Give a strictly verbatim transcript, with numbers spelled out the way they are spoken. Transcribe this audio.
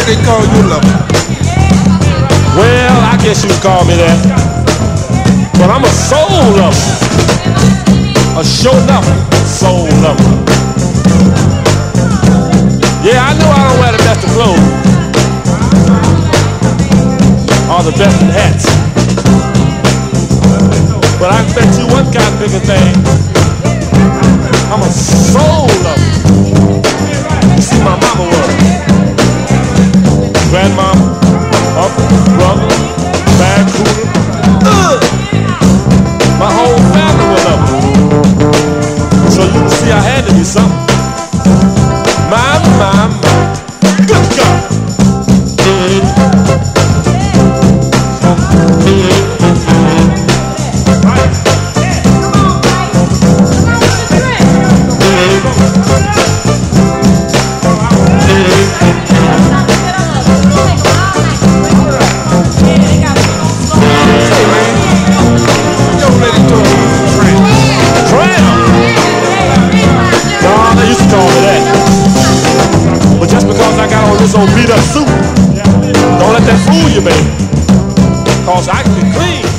they call you lover? Well, I guess you could call me that. But I'm a soul lover. A show lover. Soul lover. Yeah, I know I don't wear the best of clothes. Or the best of hats. But I can bet you one kind of bigger thing. I'm a soul lover. You see, my mama was. Grandmama, uncle, brother, bad cooler. Ugh! My whole family was up. So you can see I had to be something. My, my, my. Good God. This old beat up suit. Don't let that fool you, baby. Cause I can be clean.